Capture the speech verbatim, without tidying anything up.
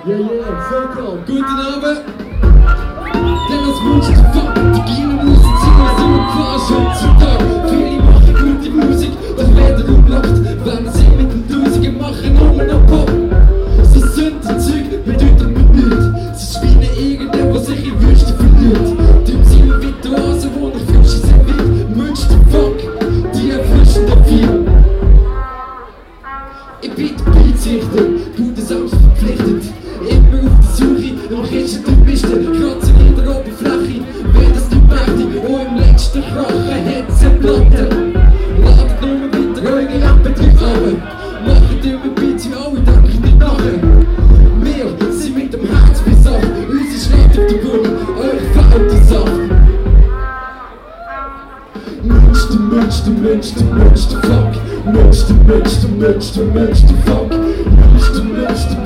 Yeah, yeah, vocal. Guten Abend. Dennis wünscht den Fuck. Die Giene Musik ziehen, sind wir klar schon zu da. Viele machen gute Musik, doch werden umgebracht. Wenn sie mit den Tausenden machen, nur noch Pop. Sie sind die Zeug, bedeuten mir nichts. Sie schweinen irgendwann, was sich in Wüste verliert. Typ sind Virtuosen, wo nach Fürsche sind wird. Wünscht den Fuck, die erfrischen dafür. Ich bin der Beatsichter, gute Sounds verpflichtet. Immer auf der Suche, nach ist der Piste, kratzen in der Oberfläche. Wenn das nicht mächtig, und im letzten Krachen hat es eine Platte. Ladet nur mit der euren Appetit an. Macht immer Beats, ja, alle denken nicht nachher. Wir sind mit dem Herz bis auf, unsere Schritt auf der Bühne, euch fehlt die Sache. Mensch, der Mensch, der Mensch, der Mensch, der Fuck. Mensch, der Mensch, der Mensch, der Mensch, der Fuck. Mensch, der Mensch, der